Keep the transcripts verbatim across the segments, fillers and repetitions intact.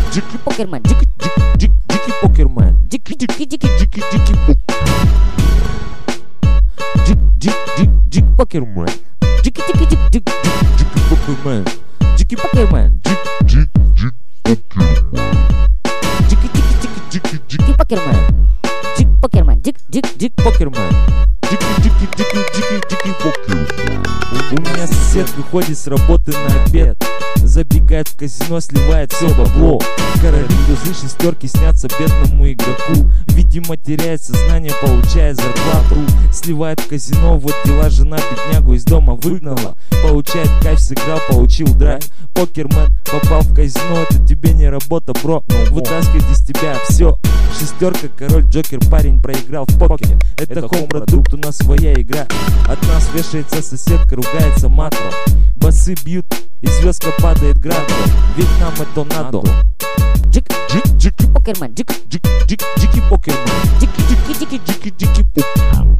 Джики покермен, джики, джики, джики, джики покермен, джики, джики, джики, джики, джики, джик, джик, джик, джик покермен, джики, джики, джик, джик, джик, джики покермен, джики покермен, джик, джик, джик покермен, джики, джики, джики, джики, джики покермен, джик покермен, джик, джик, джик покермен, джики, джики, джики, джики, джики покермен. У меня сосед выходит с работы на обед, забегает в казино, сливает все бабло. Короли, тузы, шестерки снятся бедному игроку. Видимо, теряет сознание, получает зарплату. Сливает в казино, вот дела, жена беднягу из дома выгнала. Получает кайф, сыграл, получил драйв. Покермен попал в казино, это тебе не работа, бро. Вытаскивает из тебя все. Шестерка, король, джокер, парень проиграл в покер. Это хоум-продукт, у нас своя игра. От нас вешается соседка, ругается матом. Басы бьют, и звездка падает градом. Ведь нам это надо. Джик, джик, джики покермен, джик, джик, джик, джики покермен, джики, джики, джики, джики, джики покермен.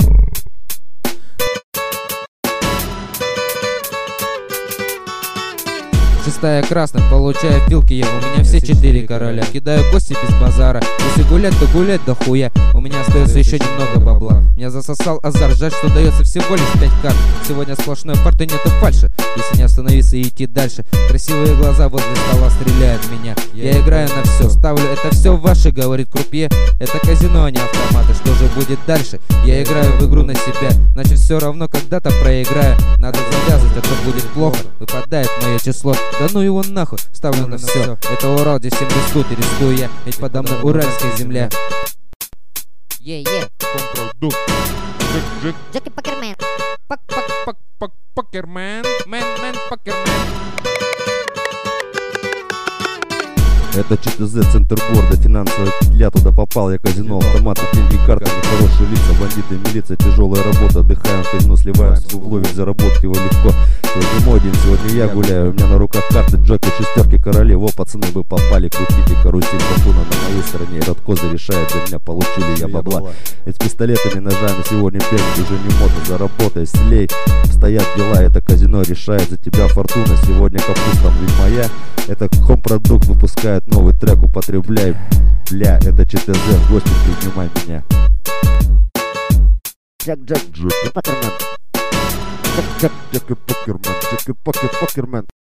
Шестая красным, получаю филки я, у меня все четыре короля. Кидаю кости без базара, если гулять, то гулять до хуя. У меня остается еще немного бабла. Меня засосал азарт, жаль, что дается всего лишь пять карт. Сегодня сплошной фарт и нету фальши, если не остановиться и идти дальше. Красивые глаза возле стола стреляют в меня. Я играю на все, ставлю это все ваши, говорит крупье. Это казино, а не автоматы, что же будет дальше? Я играю в игру на себя, значит все равно когда-то проиграю. Надо завязывать, а то будет плохо, выпадает мое число. Да ну его нахуй, ставлю на все. Это Урал, здесь всем рискует и рискую я, ведь подо мной уральская земля. Е-е, Джики покермен, Покермен, мен, мен, покермен. Это ЧТЗ, центр города, финансовая петля, туда попал я, казино, автоматы, деньги, карты, нехорошие лица, бандиты, милиция, тяжелая работа, отдыхаем в казино, сливаемся, ловим заработки его легко. Сегодня мой день, сегодня я гуляю, у меня на руках карты, джокер, шестерки, короли, во, пацаны бы попали, крутите карусель, фортуна на моей стороне, этот козырь решает за меня, получу ли я бабла. Ведь с пистолетами, ножами сегодня бегать уже не модно, заработай, слей, стоят дела, это казино решает за тебя фортуна, сегодня капуста, ведь моя, это хом-продукт выпускает новый трек, употребляй, бля, это ЧТЗ, в гости принимай меня. Джек, Джек, Джек покермен, Джек, Джек, Джек покермен, Джек покер покермен.